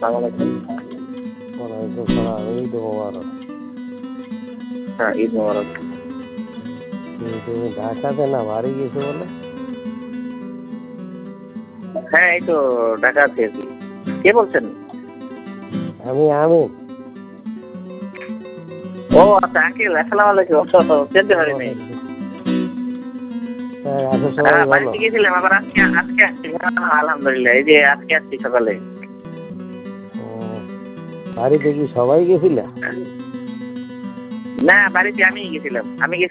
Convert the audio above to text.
আসসালামু আলাইকুম। ওয়ালাইকুম সালাম। ঈদ মোবারক। হ্যাঁ, ঈদ মোবারক। তুমি ঢাকাতে না বাড়ি গেছো বলে? হ্যাঁ, এই তো ঢাকা আছি আর কি। কে বলছেন? আমি আমিন। ও আচ্ছা, আঙ্কেল আসসালামু আলাইকুম। চিনতে পারি নাই। হ্যাঁ, আছো সবাই হ্যাঁ, ভালো? বাড়িতে গেছিলাম, আবার আজকে আজকে আসছি। আলহামদুলিল্লাহ, এই যে আজকে আসছি সকালে। ও, বাড়িতে কি সবাই গেছিলা? না, বাড়িতে আমি গেছিলাম। আমি